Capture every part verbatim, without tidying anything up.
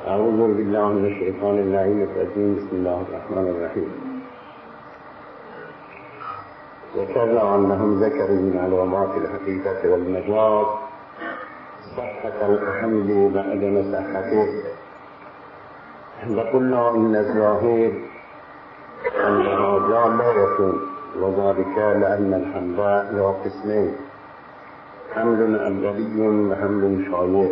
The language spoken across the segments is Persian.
اعوذ بالله من الشیطان اللعین الرجیم. بسم الله الرحمن الرحیم. وكذا أنهم ذكروا من علامات الحقيقة والمجاز صحة الحمل بعدم صحته، وقلنا إن الظاهر أن هذا لا يكون، وذلك لأن الحمل إلى قسمين: حمل أولي وحمل شايع.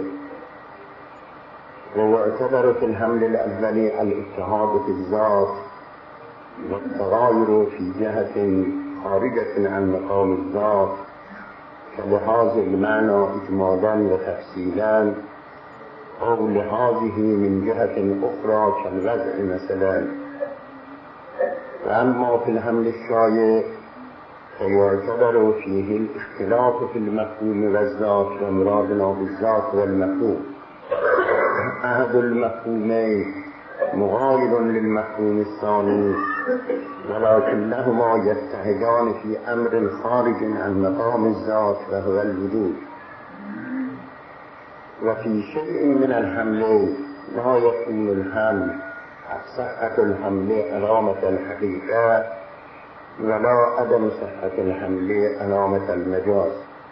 ويعتبر في الحمل الأولي الاتحاد في الذات والتغاير في جهة خارجة عن مقام الذات، كلحاظ المعنى إجمالا وتفصيلا، أو لحاظه من جهة أخرى كالوضع مثلا. وأما في الحمل الشايع فيعتبر فيه الاختلاف في المفهوم والذات، ومرادنا بالذات والمفهوم أحد المفهومين مغاير للمفهوم الثاني، ولكنهما يتحدان في أمر خارج عن مقام الذات وهو الوجود. وفي شيء من الحمل لا يكون الحمل صحة الحمل علامة الحقيقة، ولا عدم صحة الحمل علامة المجاز.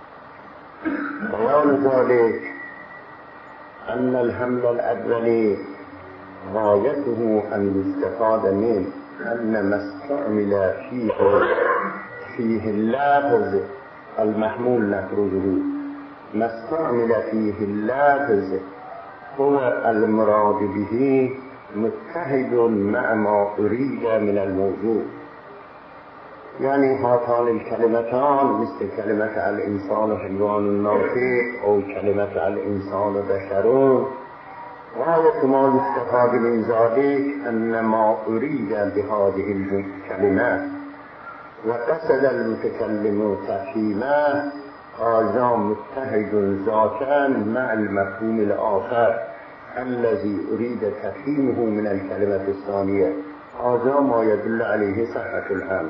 بيان ذلك أن الحمل الأولي غايته أن يستفاد منه أن ما استعمل فيه فيه اللافظ المحمول نخرجه، ما استعمل فيه اللافظ هو المراد به متحد مع ما أريد من الموضوع. يعني هاتان الكلمتان مثل كلمة الإنسان حيوان ناطق أو كلمة الإنسان بشر، غاية ما يستفاد من ذلك أن ما أريد بهذه الكلمات وقصد المتكلم تفهيمه هذا متحد ذاتا مع المفهوم الآخر الذي أريد تفهيمه من الكلمة الثانية. هذا ما يدل عليه صحة الحمل،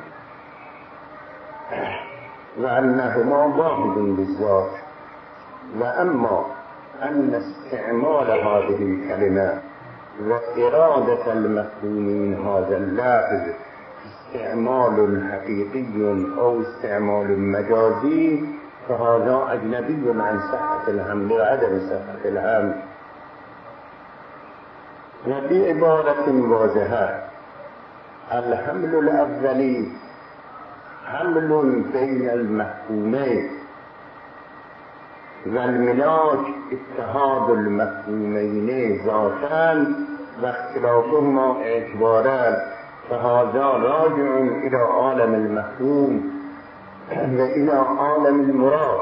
وأنهما واحد بالذات. وأما أن استعمال هذه الكلمة وإرادة المفهوم من هذا اللفظ استعمال حقيقي أو استعمال مجازي فهذا أجنبي عن صحة الحمل وعدم صحة الحمل. وبعبارة واضحة الحمل الأولي حمل بين المفهومين، والملاك اتحاد المفهومين ذاتا واختلافهما اعتبارا، فهذا راجع إلى عالم المفهوم وإلى عالم المراد.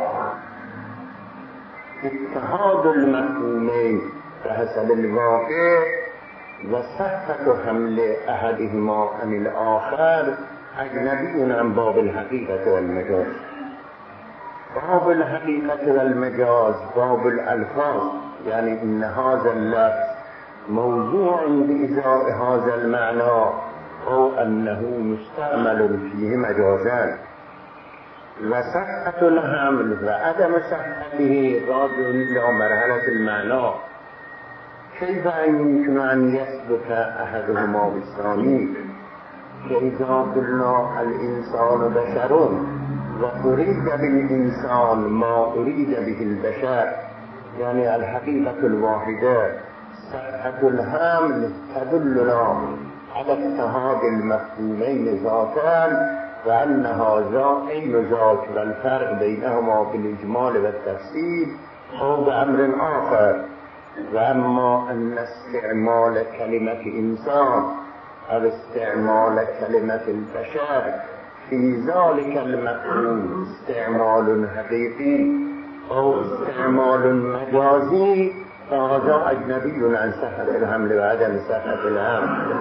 اتحاد المفهومين بحسب الواقع وصحة حمل أحدهما عن الآخر أجنبي عن باب الحقيقة والمجاز. باب الحقيقة والمجاز باب الألفاظ، يعني إن هذا اللفظ موضوع بإزاء هذا المعنى أو أنه مستعمل فيه مجازان. وصحة الحمل وعدم صحته راجع إلى مرحلة المعنى. كيف يمكن أن يثبت أحدهما بالثاني؟ فإذا قلنا الإنسان بشر وأريد بالإنسان ما أريد به البشر، يعني الحقيقة الواحدة، صحة الحمل تدلنا على اتحاد المفهومين ذاتا، وأن هذا عين ذات والفرق بينهما بالإجمال والتفصيل أو بأمر آخر. وأما أن استعمال كلمة إنسان أو استعمال كلمة البشر في ذلك المفهوم استعمال حقيقي أو استعمال مجازي فهذا أجنبي عن صحة الحمل وعدم صحة الحمل.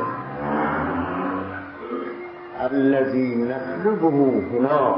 الذي نطلبه هنا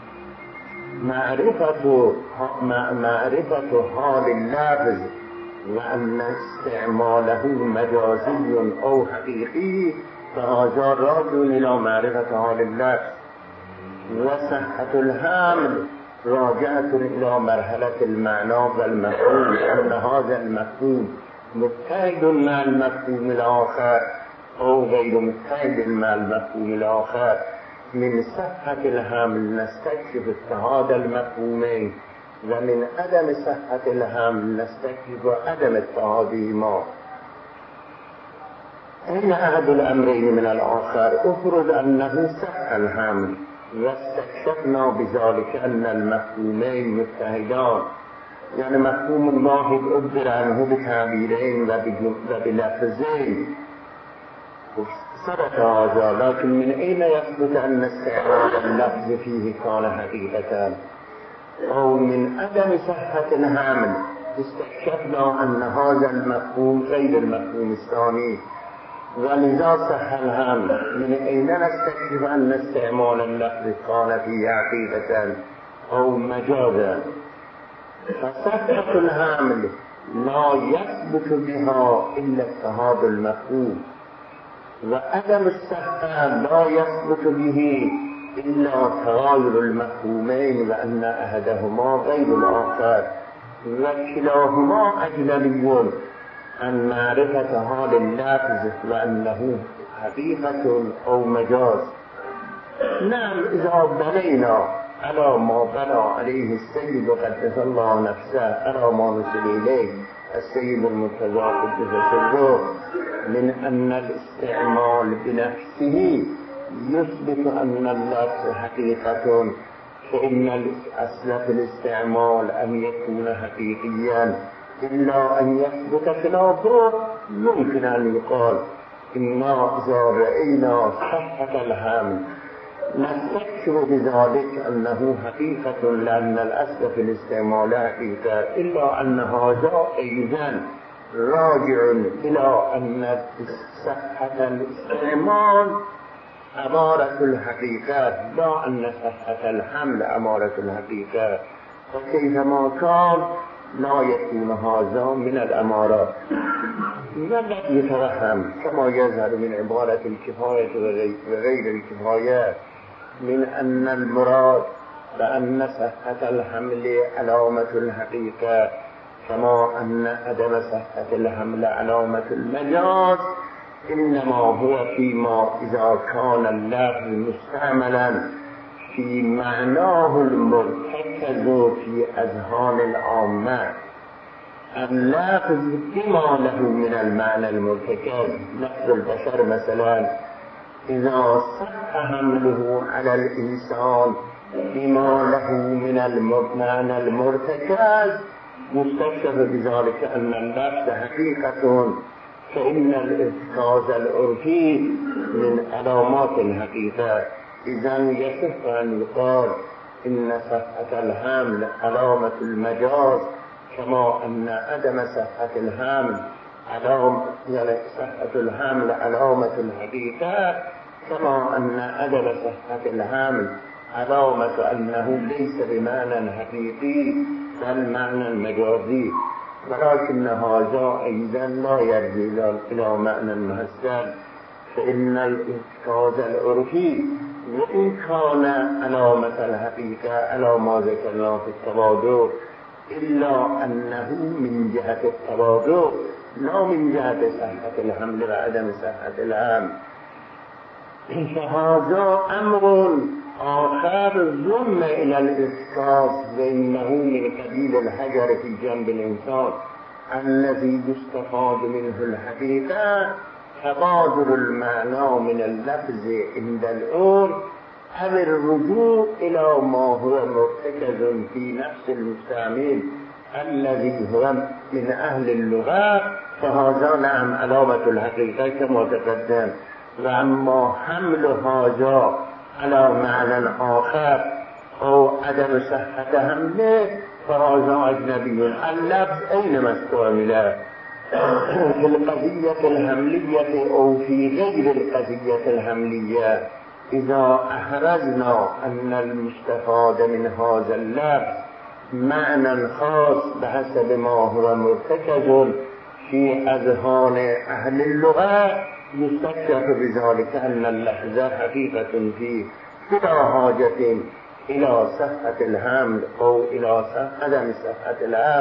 معرفة معرفة حال اللفظ، وأن استعماله مجازي أو حقيقي فهذا راجع إلى معرفة حال اللفظ. وصحة الحمل راجعة إلى مرحلة المعنى والمفهوم، أن هذا المفهوم متحد مع المفهوم الآخر أو غير متحد مع المفهوم الآخر. من صحة الحمل نستكشف اتحاد المفهومين، ومن عدم صحة الحمل نستكشف عدم اتحادهما. أين أحد الأمرين من الآخر؟ افرض أنه صح الحمل واستكشفنا بذلك أن المفهومين متحدان، يعني مفهوم واحد عبر عنه بتعبيرين وبلفظين، صدق هذا، لكن من أين يثبت أن استعمال اللفظ فيه كان حقيقة؟ أو من عدم صحة الحمل استكشفنا أن هذا المفهوم غير المفهوم الثاني ولذا صح الحمل. من أين نستكشف أن استعمال اللفظ كان فيه حقيقة أو مجازا؟ فصحة الحمل لا يثبت بها إلا اتحاد المفهوم، وعدم الصحة لا يثبت به إلا تغاير المفهومين وأن أحدهما غير الآخر، وكلاهما أجنبي عن معرفة حال اللفظ وأنه حقيقة أو مجاز. نعم، إذا بنينا على ما بنى عليه السيد قدس الله نفسه، على ما نزل إليه السيد المرتضى قدس سره، من أن الاستعمال بنفسه يثبت أن اللفظ حقيقة، فإن الأصل في الاستعمال أن يكون حقيقيا، إلا أن يثبت خلافه يمكن أن يقال إنا إذا رأينا صحة الحمل نستكشف بذلك أنه حقيقة، لأن الأصل في الاستعمال حقيقة، إلا أن هذا أيضا راجع إلى أن صحة الاستعمال أمارة الحقيقة، لا أن صحة الحمل أمارة الحقيقة، فكيفما كان لا يكون هذا من الأمارات. والذي يتوهم كما يظهر من عبارة الكفاية وغير الكفاية من أن المراد بأن صحة الحمل علامة الحقيقة، كما أن عدم صحة الحمل علامة المجاز، إنما هو فيما إذا كان اللفظ مستعملا في معناه المرتكز في أذهان العامة. اللفظ بما له من المعنى المرتكز، لفظ البشر مثلا إذا صح حمله على الإنسان بما له من المعنى المرتكز يستشف بذلك أن اللفظ حقيقة، فإن الإرتكاز العرفي من علامات الحقيقة. إذن يصح أن يقال إن صحة الحمل علامة المجاز، كما أن عدم صحة الحمل علامة، يعني صحة الحمل علامة الحقيقة، كما أن عدم صحة الحمل علامة أنه ليس بمعنى حقيقي بل معنى مجازي. ولكن هذا أيضا لا يرجع إلى معنى مهزل، فإن الإرتكاز العرفي وإن كان علامة الحقيقة على ما ذكرنا في التبادر، إلا أنه من جهة التبادر لا من جهة صحة الحمل وعدم صحة الحمل. فهذا أمر آخر ضم إلى الإرتكاز، بأنه من قبيل الحجر في جنب الإنسان الذي يستفاد منه الحقيقة، تبادر المعنى من اللفظ عند الأول، أو الرجوع إلى ما هو مرتكز في نفس المستعمل الذي هو من أهل اللغة، فهذا نعم علامة الحقيقة كما تقدم. وأما حمل هذا على معنى آخر أو عدم صحة حمله فهذا أجنبي. اللفظ أينما استعمل في القضية الحملية أو في غير القضية الحملية، إذا أحرزنا أن المستفاد من هذا اللفظ معنى خاص بحسب ما هو مرتكز في أذهان أهل اللغة، يستكشف بذلك أن اللفظ حقيقة فيه بلا حاجة إلى صحة الحمل أو إلى عدم صحة الحمل،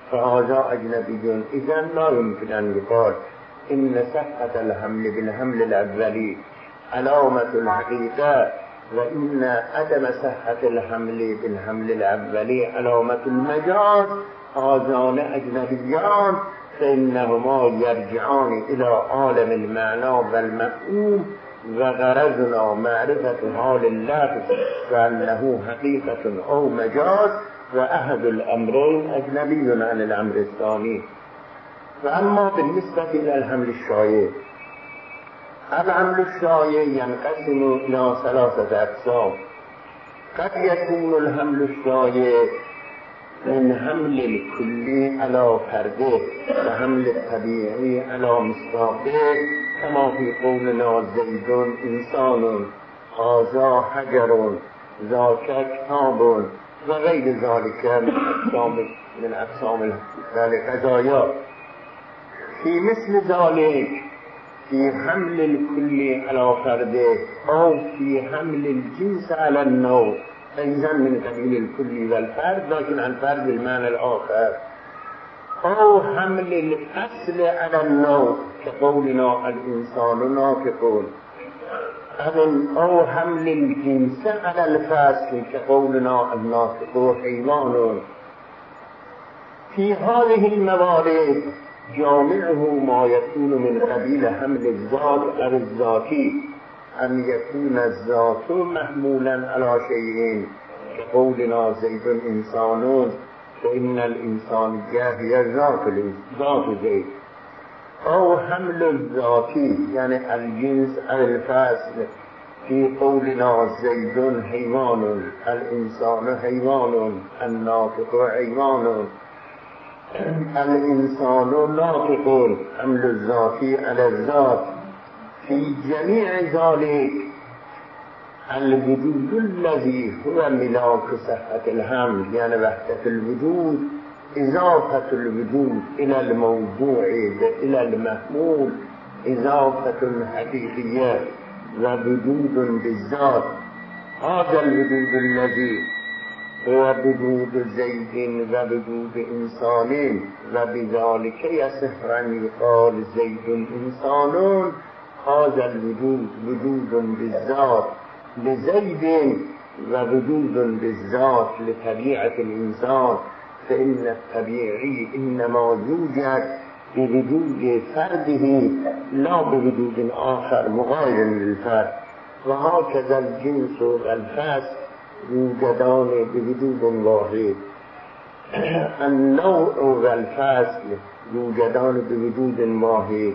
فهذا أجنبي إذا لا يمكن أن يقال إن صحة الحمل بالحمل الأولي علامة الحقيقة، وإن عدم صحة الحمل بالحمل الأولي علامة المجاز. هذان أجنبيان فإنهما يرجعان إلى عالم المعنى والمفهوم، وغرضنا معرفة حال اللفظ وأنه حقيقة أو مجاز، وأحد الأمرين أجنبي عن الأمر الثاني. فأما بالنسبة إلى الحمل الشائع، الحمل الشائع ينقسم إلى ثلاثة أقسام. قد يكون الحمل الشائع من حمل الكلي على فرده وحمل الطبيعي على مصداقه، كما في قولنا زيد إنسان، هذا حجر، ذاك كتاب، وغير ذلك من أقسام القضايا. في مثل ذلك في حمل الكل على فرده أو في حمل الجنس على النوع، أيضا من قبيل الكل والفرد لكن عن فرد المعنى الآخر، أو حمل الأصل على النوع كقولنا الإنسان ناطق، أو حمل الجنس على الفصل كقولنا الناطق حيوان. في هذه الموارد جامعه ما يكون من قبيل حمل الذات على الذاتي، أن يكون الذات محمولا على شيء كقولنا زيد إنسان، فإن الإنسان هي ذات زيد. أو حمل الذاتي يعني الجنس على الفصل في قولنا زيد حيوان، الإنسان حيوان، الناطق حيوان، الإنسان ناطق، حمل الذاتي على الذات. في جميع ذلك الوجود الذي هو ملاك صحة الحمل يعني وحدة الوجود، إضافة الوجود إلى الموضوع إلى المحمول إضافة حقيقية ووجود بالذات. هذا الوجود الذي هو وجود زيد ووجود إنسان، وبذلك يصح أن يقال زيد إنسان. هذا الوجود وجود بالذات لزيد ووجود بالذات لطبيعة الإنسان، فإن الطبيعي إنما يوجد بوجود فرده لا بوجود آخر مغاير للفرد. وهكذا الجنس والفصل يوجدان بوجود واحد، النوع والفصل يوجدان بوجود واحد،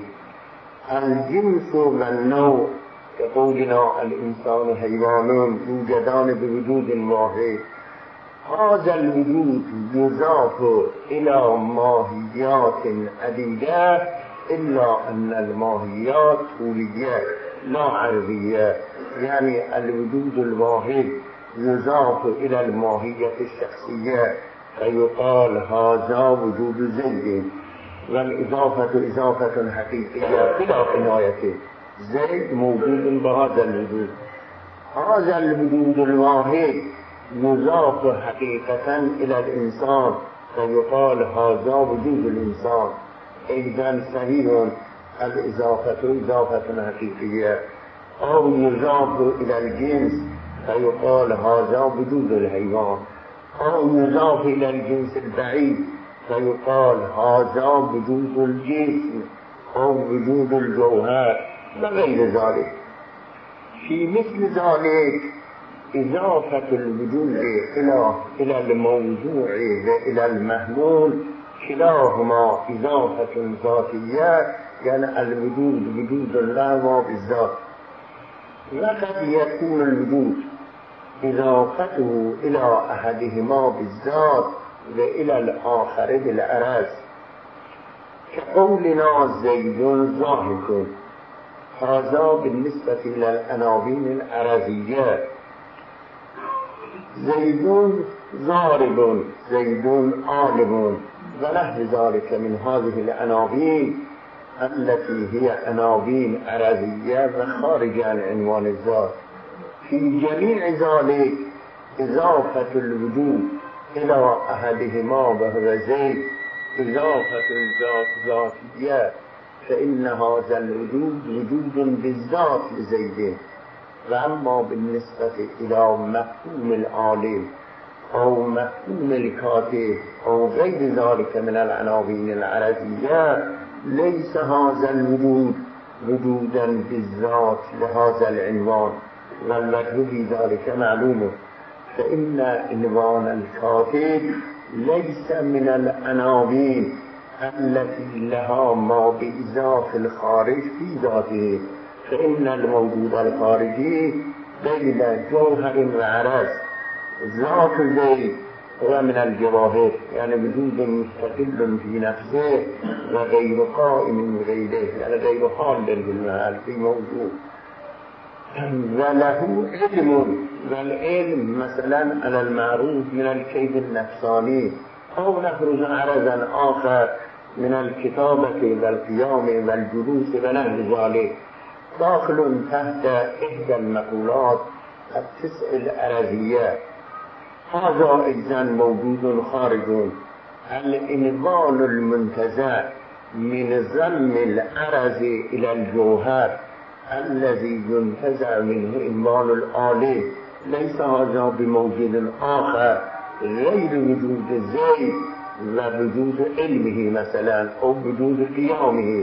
الجنس والنوع كقولنا الإنسان حيوان يوجدان بوجود واحد. هذا الوجود يضاف إلى ماهيات عديدة، إلا أن الماهيات طولية لا عرضية، يعني الوجود الواحد يضاف إلى الماهية الشخصية فيقال هذا وجود زيد، والإضافة إضافة حقيقية بلا عناية، زيد موجود بهذا الوجود. هذا الوجود الواحد يضاف حقيقة إلى الإنسان فيقال هذا وجود الإنسان. إذن صحيح الإضافة إضافة حقيقية. أو يضاف إلى الجنس فيقال هذا وجود الحيوان، أو يضاف إلى الجنس البعيد فيقال هذا وجود الجسم أو وجود الجوهر وغير ذلك. في مثل ذلك إضافة الوجود إلى إلى الموضوع وإلى المحمول كلاهما إضافة ذاتية، يعني الوجود وجود الله بالذات. وقد يكون الوجود إضافته إلى أحدهما بالذات وإلى الآخر بالعرض، كقولنا زيد ضاحك. هذا بالنسبة إلى العناوين العرضية، زيد ضارب، زيد عالم، ونحو ذلك من هذه العناوين التي هي عناوين عرضية وخارجة عن عنوان الذات. في جميع ذلك إضافة الوجود إلى أحدهما وهو زيد إضافة الذات ذاتية فإن هذا الوجود وجود بالذات لزيد. وأما بالنسبة إلى مفهوم العالم أو مفهوم الكاتب أو غير ذلك من العناوين العربية ليس هذا الوجود وجودا بالذات لهذا العنوان، والوجه في ذلك معلوم. فإن عنوان الكاتب ليس من العناوين التي لها ما بإضافة الخارج في ذاته، فإن الموجود الخارجي بين جوهر وعرض. ذات زيد هو من الجواهر، يعني وجود مستقل في نفسه وغير قائم من غيره، يعني غير حال بالمحل في موجود. وله علم، والعلم مثلا على المعروف من الكيد النفساني، أو نخرج عرضا آخر من الكتابة والقيام والجلوس ونحو ذلك، داخل تحت إحدى المقولات التسع الأرضية. هذا إذن موجود خارج. الإنوال المنتزع من ضم العرض إلى الجوهر الذي ينتزع منه إنوال العالم ليس هذا بموجود آخر غير وجود زيد ووجود علمه مثلا أو وجود قيامه.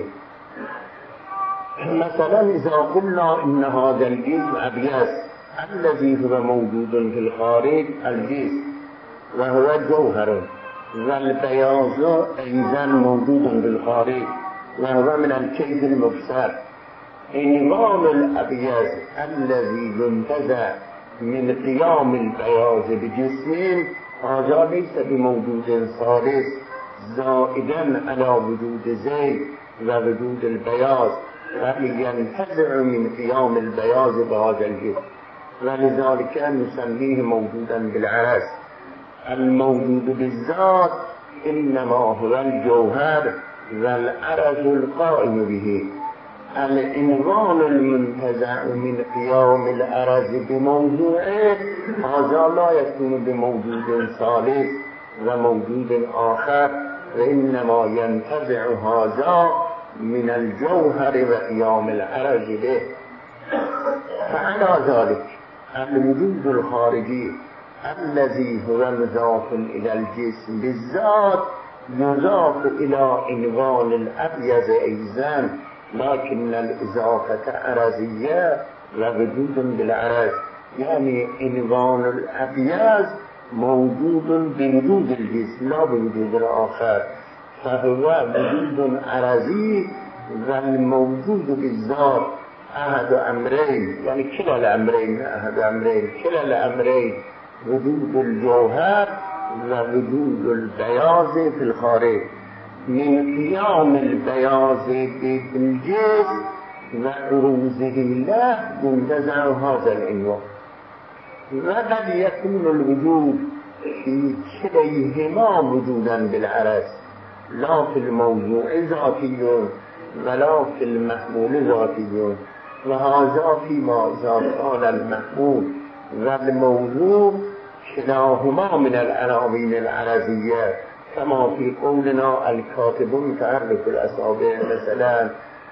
مثلا إذا قلنا إن هذا الجسم أبيض الذي هو موجود في الخارج الجسم وهو جوهر، والبياض أيضا موجود في الخارج وهو من الكيد المبصر. إنوال الأبيض الذي ينتزع من قيام البياض بجسم هذا ليس بموجود ثالث زائدا على وجود زيد ووجود البياض، بل ينتزع من قيام البياض بهذا الجسم، ولذلك نسميه موجودا بالعرض. الموجود بالذات إنما هو الجوهر والعرض القائم به. الإنوال المنتزع من قيام العرض بموضوعه هذا لا يكون بموجود ثالث وموجود آخر، وإنما ينتزع هذا من الجوهر وقيام العرض به. فعلى ذلك الوجود الخارجي الذي هو مضاف إلى الجسم بالذات يضاف إلى عنوان الأبيض أيضا، لكن الإضافة عرضية ووجود بالعرض، يعني عنوان الأبيض موجود بوجود الجسم لا بوجود الآخر، فهو وجود عرضي والموجود بالذات أحد أمرين، يعني كلا الأمرين أحد أمرين كلا الأمرين وجود الجوهر ووجود البياض في الخارج. من قيام البياض بالجسم وعروضه له ينتزع هذا العنوان. وقد يكون الوجود في كليهما وجودا بالعرض، لا في الموضوع ذاتي ولا في المحمول ذاتي، وهذا فيما إذا كان المحمول والموضوع كلاهما من العناوين العرضية، كما في قولنا الكاتب متحرك الأصابع مثلا،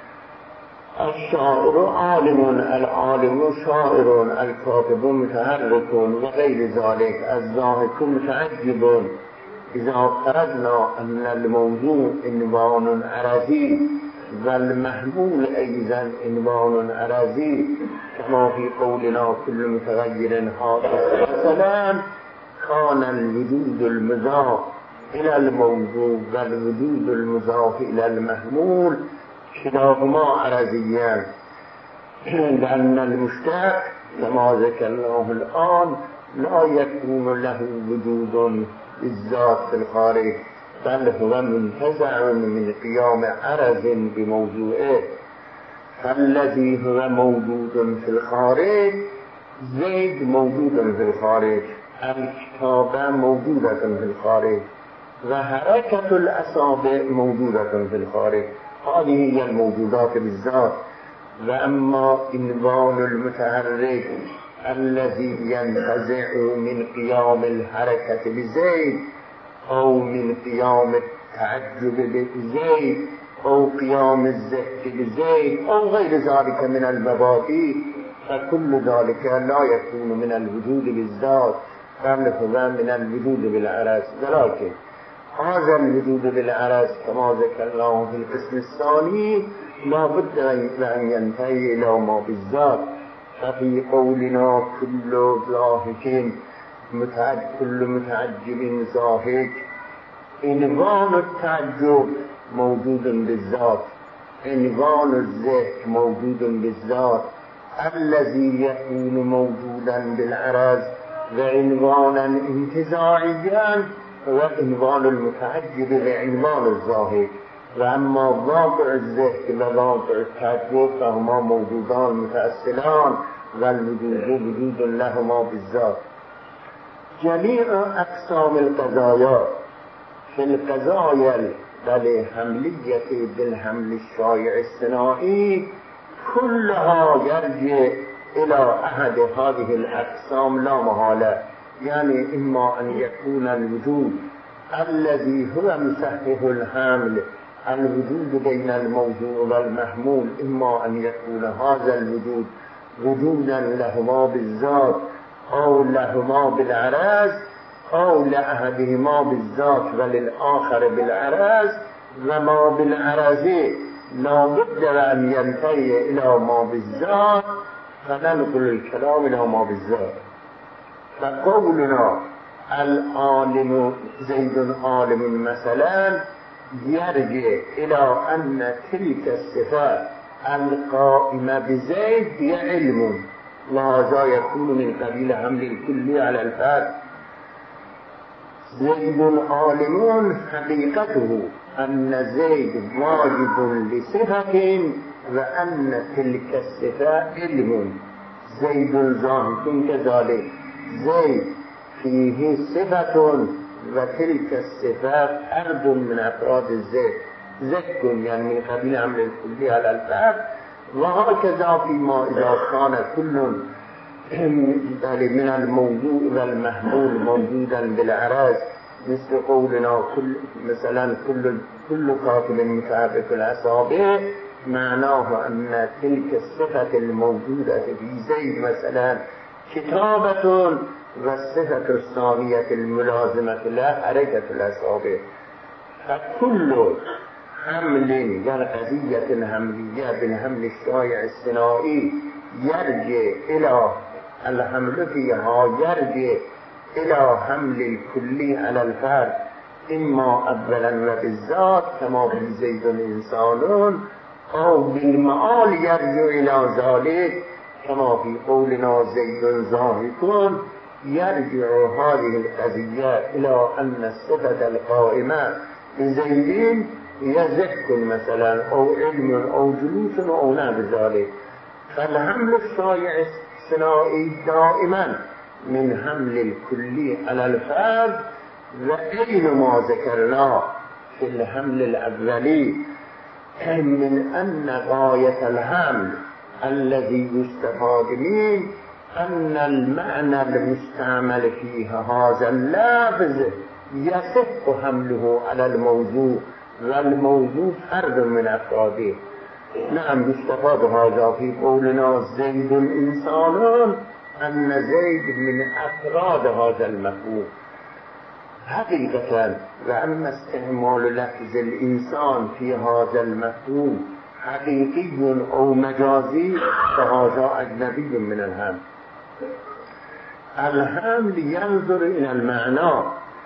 الشاعر عالم، العالم شاعر، الكاتب متحرك وغير ذلك، الضاحك متعجب. إذا قررنا أن الموضوع عنوان عرضي والمحمول أيضا عنوان عرضي، كما في قولنا كل متغير حادث مثلا، كان الوجود المضاف إلى الموضوع والوجود المضاف إلى المحمول كلاهما عرضيان، لأن المشتق كما ذكرناه الآن لا يكون له وجود بالذات في الخارج، بل هو منتزع من قيام عرض بموضوعه. فالذي هو موجود في الخارج زيد موجود في الخارج، الكتابة موجودة في الخارج، وحركة الأصابع موجودة في الخارج. هذه هي الموجودات بالذات. وأما عنوان المتحرك الذي ينتزع من قيام الحركة بزيد أو من قيام تعجب بزيد أو قيام الزهد بزيد أو غير ذلك من المبادئ، فكل ذلك لا يكون من الوجود بالذات بل هو من الوجود بالعرض. ولكن هذا الوجود بالعرض كما ذكرناه في القسم الثاني لا بد أن ينتهي إلى ما بالذات. ففي قولنا كل ضاحك متعجب كل متعجب ضاحك، عنوان التعجب موجود بالذات، عنوان الذهن موجود بالذات الذي يكون موجودا بالعرض، وعنوانا انتزاعيا هو عنوان المتعجب بعنوان الضاحك. وأما واقع الذهن وواقع التعجب فهما موجودان متأصلان والوجود وجود لهما بالذات. جميع أقسام القضايا في القضايا بالحملية بالحمل الشائع الصناعي كلها يرجع إلى أحد هذه الأقسام لا محالة. يعني إما أن يكون الوجود الذي هو مسهل الحمل، الوجود بين الموضوع والمحمول، إما أن يكون هذا الوجود وجودا لهما بالذات أو لهما بالعرض، أو لأحدهما بالذات وللآخر بالعرض، وما بالعرض لا بد أن ينتهي إلى ما بالذات، فننقل الكلام إلى ما بالذات. فقولنا العالم زيد عالم مثلا يرجع إلى أن تلك الصفات القائمة بزيد هي علم، وهذا يكون من قبيل حمل الكل على الفرد. زيد عالم حقيقته أن زيد واجب لصفة وأن تلك الصفة علم. زيد زاهد كذلك، زيد فيه صفة وتلك الصفات فرد من أفراد الزيد، زك يعني من قبيل حمل الكل على الفرد. وهكذا فيما إذا كان كل من الموضوع والمحمول موجودا بالعرض، مثل قولنا كل مثلا كل كل كاتب متعرف الأصابع، معناه أن تلك الصفة الموجودة في زيد مثلا كتابة، والصفة الثانية الملازمة لها حركة الأصابع. فكل حمل والقضية حملية بالحمل الشائع الصناعي يرجع إلى الحمل فيها يرجع إلى حمل الكلي على الفرد، إما أولا وبالذات كما في زيد إنسان، أو بالمعال يرجع إلى ذلك كما في قولنا زيد زاهد. يرجع هذه القضية إلى أن الصفة القائمة بزيد يزك مثلا أو علم أو جلوس أو نحو ذلك. فالحمل الشائع الصناعي دائما من حمل الكلي على الفرد، وأين ما ذكرناه في الحمل الأولي من أن غاية الحمل الذي يستفاد منه أن المعنى المستعمل فيها هذا اللفظ يصح حمله على الموضوع، والموضوع فرد من أفراده. نعم يستفاد هذا في قولنا زيد إنسان، أن زيد من أفراد هذا المفهوم حقيقة. وأما استعمال لفظ الإنسان في هذا المفهوم حقيقي أو مجازي فهذا أجنبي من الحمل. الحمل ينظر إلى المعنى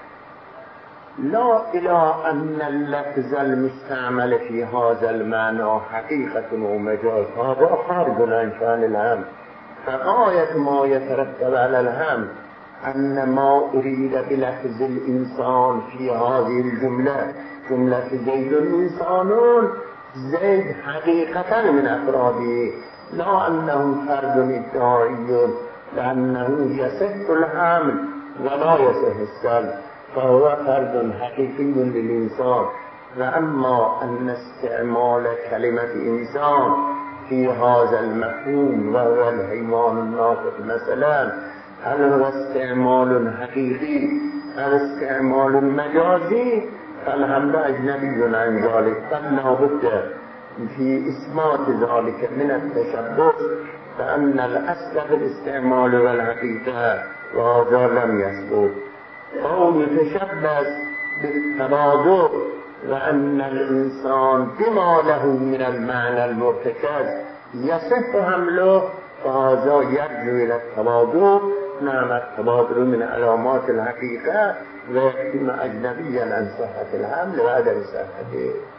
لا إلى أن اللفظ المستعمل في هذا المعنى حقيقة ومجاز، هذا خارج عن شأن الحمل. فغاية ما يترتب على الحمل أن ما أريد بلفظ الإنسان في هذه الجملة جملة زيد إنسان، زيد حقيقة من أفراده، لا أنه فرد ادعائي، لأنه يصح الحمل ولا يصح السلب، فهو فرد حقيقي للإنسان. وأما أن استعمال كلمة إنسان في هذا المفهوم وهو الحيوان الناطق مثلا، هل هو استعمال حقيقي أو استعمال مجازي؟ فالحمل أجنبي عن ذلك فلا بد في إثبات ذلك من التشبه، فأن الأصل في الاستعمال والحقيقة وهذا لم يثبت. أو يتشبه بالتبادر، وأن الإنسان بما له من المعنى المرتكز يصح حمله، فهذا يرجو إلى التبادر. نعم التبادر من علامات الحقيقة، ويكون أجنبيا عن صحة الحمل وعدم صحته.